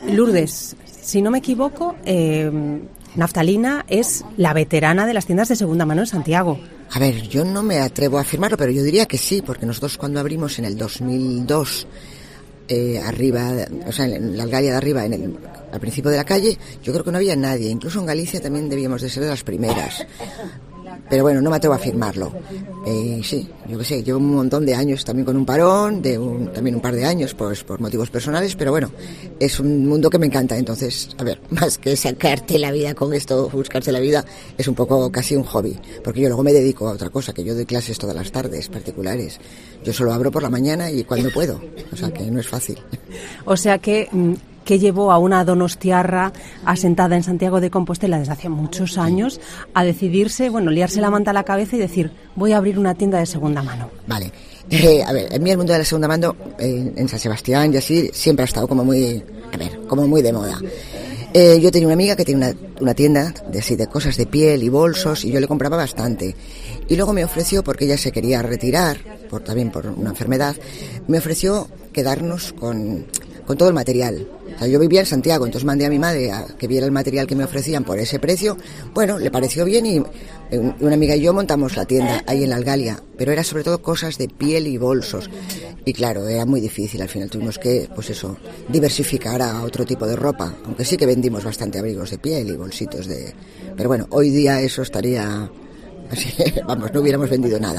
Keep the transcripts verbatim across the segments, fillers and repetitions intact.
Lourdes, si no me equivoco, eh, Naftalina es la veterana de las tiendas de segunda mano en Santiago. A ver, yo no me atrevo a afirmarlo, pero yo diría que sí, porque nosotros cuando abrimos en el dos mil dos, eh, arriba, o sea, en la Algalia de arriba, en el, al principio de la calle, yo creo que no había nadie. Incluso en Galicia también debíamos de ser de las primeras. Pero bueno, no me atrevo a afirmarlo. Eh, sí, yo qué sé, llevo un montón de años también con un parón, de un, también un par de años pues por motivos personales, pero bueno, es un mundo que me encanta. Entonces, a ver, más que sacarte la vida con esto, buscarse la vida, es un poco casi un hobby, porque yo luego me dedico a otra cosa, que yo doy clases todas las tardes particulares. Yo solo abro por la mañana y cuando puedo, o sea que no es fácil. O sea que... que llevó a una donostiarra asentada en Santiago de Compostela desde hace muchos años a decidirse, bueno, liarse la manta a la cabeza y decir, voy a abrir una tienda de segunda mano. Vale. Eh, a ver, en mí el mundo de la segunda mano, eh, en San Sebastián y así, siempre ha estado como muy, a ver, como muy de moda. Eh, yo tenía una amiga que tiene una, una tienda de así de cosas de piel y bolsos y yo le compraba bastante. Y luego me ofreció, porque ella se quería retirar, por, también por una enfermedad, me ofreció quedarnos con, con todo el material. O sea, yo vivía en Santiago, entonces mandé a mi madre a que viera el material que me ofrecían por ese precio. Bueno, le pareció bien y una amiga y yo montamos la tienda ahí en la Algalia, pero era sobre todo cosas de piel y bolsos. Y claro, era muy difícil, al final tuvimos que, pues eso, diversificar a otro tipo de ropa, aunque sí que vendimos bastante abrigos de piel y bolsitos de... Pero bueno, hoy día eso estaría... Así, vamos, no hubiéramos vendido nada.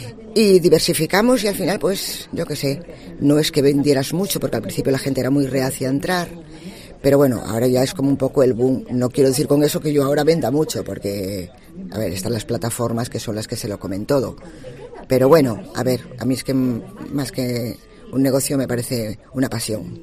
Y diversificamos y al final, pues, yo qué sé, no es que vendieras mucho, porque al principio la gente era muy reacia a entrar, pero bueno, ahora ya es como un poco el boom. No quiero decir con eso que yo ahora venda mucho, porque, a ver, están las plataformas que son las que se lo comen todo. Pero bueno, a ver, a mí es que más que un negocio me parece una pasión.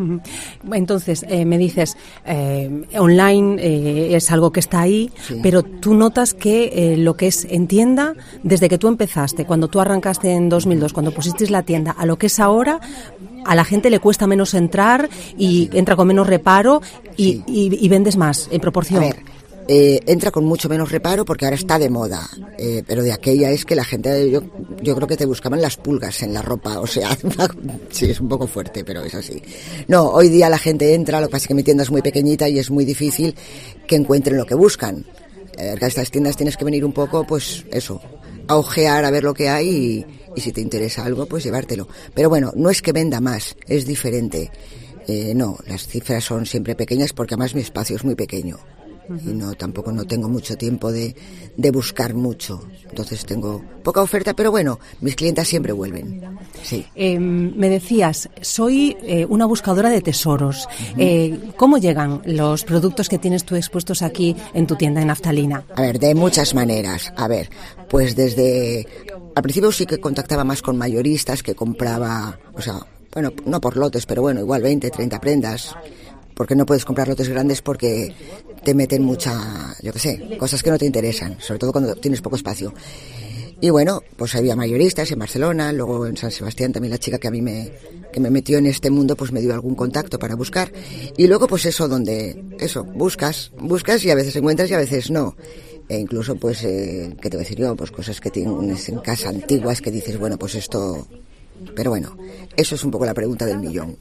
Entonces, eh, me dices, eh, online eh, es algo que está ahí, sí. Pero tú notas que eh, lo que es en tienda, desde que tú empezaste, cuando tú arrancaste en dos mil dos, cuando pusisteis la tienda, a lo que es ahora, a la gente le cuesta menos entrar y entra con menos reparo y, sí. y, y vendes más en proporción. A ver, eh, entra con mucho menos reparo porque ahora está de moda, eh, pero de aquella es que la gente, yo, yo creo que te buscaban las pulgas en la ropa, o sea, sí, es un poco fuerte, pero es así. No, hoy día la gente entra, lo que pasa es que mi tienda es muy pequeñita y es muy difícil que encuentren lo que buscan. Eh, a estas tiendas tienes que venir un poco, pues eso, a ojear, a ver lo que hay y, y si te interesa algo, pues llevártelo. Pero bueno, no es que venda más, es diferente. Eh, no, las cifras son siempre pequeñas porque además mi espacio es muy pequeño. Y no, tampoco no tengo mucho tiempo de, de buscar mucho. Entonces tengo poca oferta, pero bueno, mis clientas siempre vuelven. Sí. Eh, me decías, soy eh, una buscadora de tesoros. Uh-huh. Eh, ¿Cómo llegan los productos que tienes tú expuestos aquí en tu tienda en Naftalina? A ver, de muchas maneras. A ver, pues desde... Al principio sí que contactaba más con mayoristas, que compraba, o sea, bueno, no por lotes, pero bueno, igual veinte, treinta prendas. Porque no puedes comprar lotes grandes porque te meten mucha, yo qué sé, cosas que no te interesan, sobre todo cuando tienes poco espacio. Y bueno, pues había mayoristas en Barcelona, luego en San Sebastián también la chica que a mí me, que me metió en este mundo pues me dio algún contacto para buscar. Y luego pues eso, donde, eso, buscas, buscas y a veces encuentras y a veces no. E incluso pues, eh, ¿qué te voy a decir yo? Pues cosas que tienes en casa antiguas que dices, bueno, pues esto... Pero bueno, eso es un poco la pregunta del millón.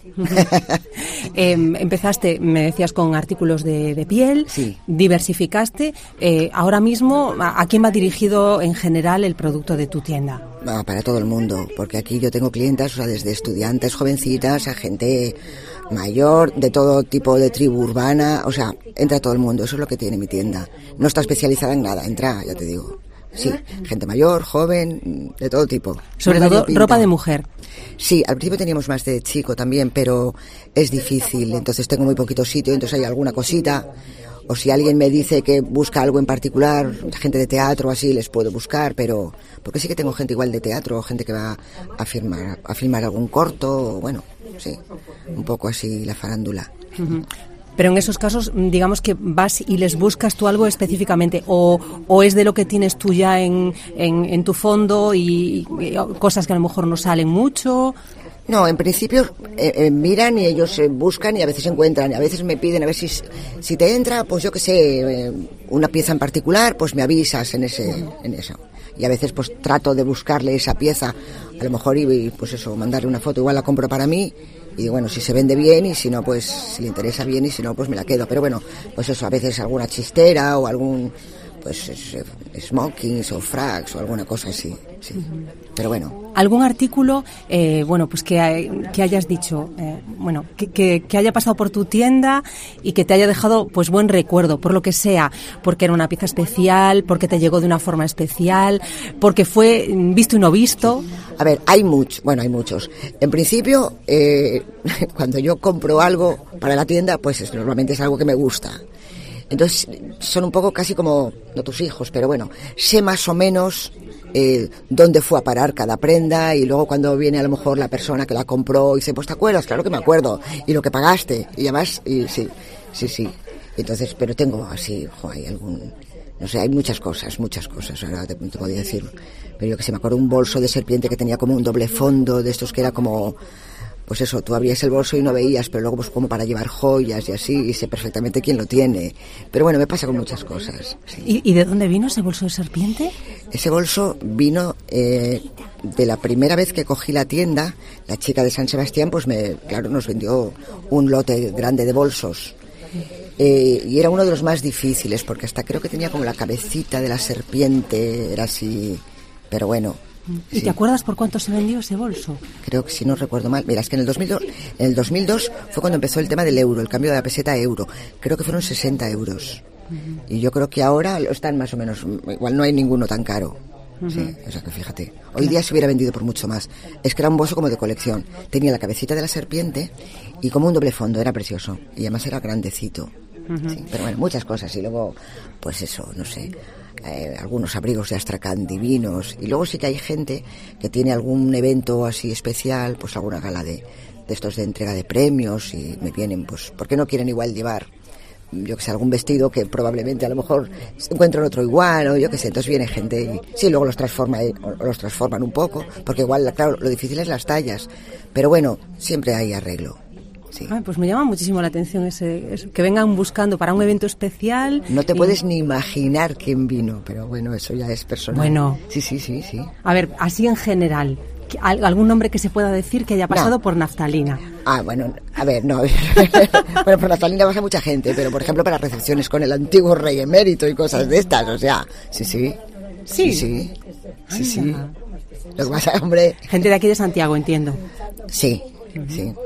eh, empezaste, me decías, con artículos de, de piel, sí. Diversificaste. Eh, ahora mismo, ¿a, ¿a quién va dirigido en general el producto de tu tienda? No, para todo el mundo, porque aquí yo tengo clientas, o sea, desde estudiantes jovencitas a gente mayor, de todo tipo de tribu urbana, o sea, entra todo el mundo, eso es lo que tiene mi tienda. No está especializada en nada, entra, ya te digo. Sí, gente mayor, joven, de todo tipo. Sobre todo ropa de mujer. Sí, al principio teníamos más de chico también, pero es difícil, entonces tengo muy poquito sitio, entonces hay alguna cosita. O si alguien me dice que busca algo en particular, gente de teatro así, les puedo buscar, pero... Porque sí que tengo gente igual de teatro, gente que va a filmar, a filmar algún corto, bueno, sí, un poco así la farándula. Uh-huh. Pero en esos casos, digamos que vas y les buscas tú algo específicamente, o, o es de lo que tienes tú ya en, en, en tu fondo y, y cosas que a lo mejor no salen mucho. No, en principio eh, eh, miran y ellos eh, buscan y a veces encuentran, y a veces me piden a ver si, si te entra, pues yo qué sé, eh, una pieza en particular, pues me avisas en ese, en eso. Y a veces pues trato de buscarle esa pieza, a lo mejor y pues eso, mandarle una foto, igual la compro para mí y bueno, si se vende bien y si no, pues si le interesa bien y si no, pues me la quedo. Pero bueno, pues eso, a veces alguna chistera o algún, pues smokings o frags o alguna cosa así, sí. Uh-huh. Pero bueno. ¿Algún artículo, eh, bueno, pues que, que hayas dicho, eh, bueno, que, que, que haya pasado por tu tienda y que te haya dejado, pues, buen recuerdo, por lo que sea, porque era una pieza especial, porque te llegó de una forma especial, porque fue visto y no visto? Sí. A ver, hay muchos, bueno, hay muchos. En principio, eh, cuando yo compro algo para la tienda, pues es, normalmente es algo que me gusta. Entonces, son un poco casi como, no tus hijos, pero bueno, sé más o menos eh, dónde fue a parar cada prenda, y luego cuando viene a lo mejor la persona que la compró y dice, pues ¿te acuerdas? Claro que me acuerdo, y lo que pagaste, y además, y sí, sí, sí. Entonces, pero tengo así, jo, hay algún, no sé, hay muchas cosas, muchas cosas, ahora te, te podía decir, pero yo que sé, me acuerdo un bolso de serpiente que tenía como un doble fondo, de estos que era como, pues eso, tú abrías el bolso y no veías, pero luego pues como para llevar joyas y así, y sé perfectamente quién lo tiene. Pero bueno, me pasa con muchas cosas. Sí. ¿Y, ¿Y de dónde vino ese bolso de serpiente? Ese bolso vino eh, de la primera vez que cogí la tienda. La chica de San Sebastián, pues me, claro, nos vendió un lote grande de bolsos. Eh, y era uno de los más difíciles, porque hasta creo que tenía como la cabecita de la serpiente, era así, pero bueno. ¿Y sí. te acuerdas por cuánto se vendió ese bolso? Creo que si no recuerdo mal. Mira, es que en el dos mil dos, en el dos mil dos fue cuando empezó el tema del euro, el cambio de la peseta a euro. Creo que fueron sesenta euros. Uh-huh. Y yo creo que ahora lo están más o menos, igual no hay ninguno tan caro. Uh-huh. Sí, o sea que fíjate. Hoy claro. día se hubiera vendido por mucho más. Es que era un bolso como de colección. Tenía la cabecita de la serpiente y como un doble fondo, era precioso. Y además era grandecito. Uh-huh. Sí, pero bueno, muchas cosas. Y luego, pues eso, no sé... Eh, algunos abrigos de Astracán divinos, y luego sí que hay gente que tiene algún evento así especial, pues alguna gala de, de estos de entrega de premios, y me vienen, pues, porque no quieren igual llevar, yo que sé, algún vestido que probablemente a lo mejor encuentran otro igual, o yo que sé, entonces viene gente y sí, luego los transforma, eh, o los transforman un poco, porque igual, claro, lo difícil es las tallas, pero bueno, siempre hay arreglo. Sí. Ay, pues me llama muchísimo la atención ese, ese, que vengan buscando para un evento especial. No te y... puedes ni imaginar quién vino, pero bueno, eso ya es personal. Bueno. Sí, sí, sí, sí. A ver, así en general, ¿algún nombre que se pueda decir que haya pasado no. por naftalina? Ah, bueno, a ver, no. Bueno, por naftalina pasa mucha gente, pero por ejemplo para recepciones con el antiguo rey emérito y cosas de estas, o sea, sí, sí. Sí, sí. Sí, sí. sí. Lo que pasa, hombre... Gente de aquí de Santiago, entiendo. Sí, uh-huh. sí.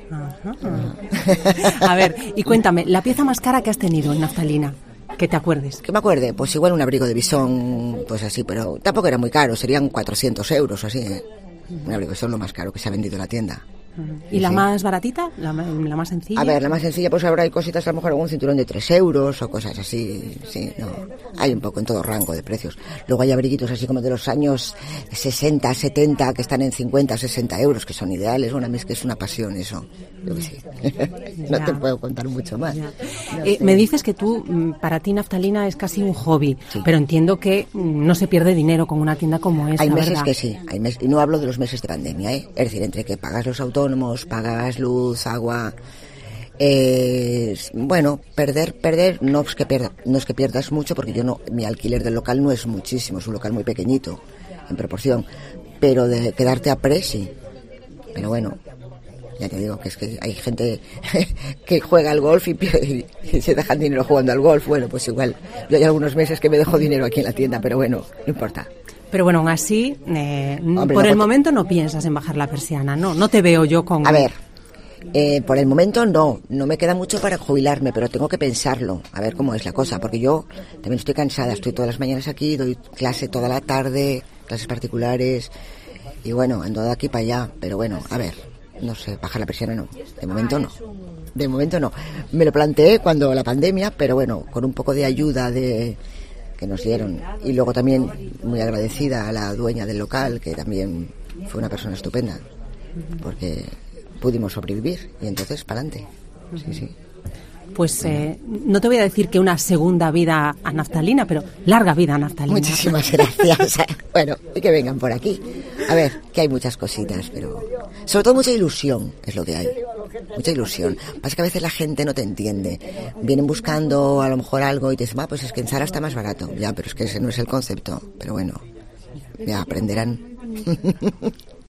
Ajá. A ver, y cuéntame, la pieza más cara que has tenido en naftalina, que te acuerdes. Que me acuerde, pues igual un abrigo de bisón, pues así, pero tampoco era muy caro, serían cuatrocientos euros o así, ¿eh? Un abrigo de bisón lo más caro que se ha vendido en la tienda. ¿Y la sí. más baratita? ¿La, ¿La más sencilla? A ver, la más sencilla, pues ahora hay cositas, a lo mejor algún cinturón de tres euros o cosas así, sí, no. Hay un poco en todo rango de precios. Luego hay abriguitos así como de los años sesenta, setenta, que están en cincuenta, sesenta euros, que son ideales. Bueno, a mí es que es una pasión eso. Yo que sí. No ya. Te puedo contar mucho más. No eh, me dices que tú, para ti naftalina es casi un hobby, sí. pero entiendo que no se pierde dinero con una tienda como esta, hay meses ¿verdad? Que sí, hay meses, y no hablo de los meses de pandemia, ¿eh? Es decir, entre que pagas los autónomos, pagas luz, agua, eh, bueno, perder, perder, no es que pierda, no es que pierdas mucho, porque yo no, mi alquiler del local no es muchísimo, es un local muy pequeñito en proporción, pero de quedarte a pre, sí. Pero bueno, ya te digo que es que hay gente que juega al golf y, y, y se dejan dinero jugando al golf. Bueno, pues igual, yo hay algunos meses que me dejo dinero aquí en la tienda, pero bueno, no importa. Pero bueno, aún así, eh, Hombre, por no, el momento no piensas en bajar la persiana, ¿no? No te veo yo con... A ver, eh, por el momento no, no me queda mucho para jubilarme, pero tengo que pensarlo, a ver cómo es la cosa, porque yo también estoy cansada, estoy todas las mañanas aquí, doy clase toda la tarde, clases particulares, y bueno, ando de aquí para allá, pero bueno, a ver, no sé, bajar la persiana no, de momento no, de momento no. Me lo planteé cuando la pandemia, pero bueno, con un poco de ayuda de... que nos dieron, y luego también muy agradecida a la dueña del local, que también fue una persona estupenda, porque pudimos sobrevivir y entonces para adelante. Sí, sí. Pues eh, no te voy a decir que una segunda vida a naftalina, pero larga vida a naftalina. Muchísimas gracias. Bueno, y que vengan por aquí. A ver, que hay muchas cositas, pero sobre todo mucha ilusión es lo que hay. Mucha ilusión. Pasa que a veces la gente no te entiende. Vienen buscando a lo mejor algo y te dicen, ah, pues es que en Zara está más barato. Ya, pero es que ese no es el concepto. Pero bueno, ya aprenderán.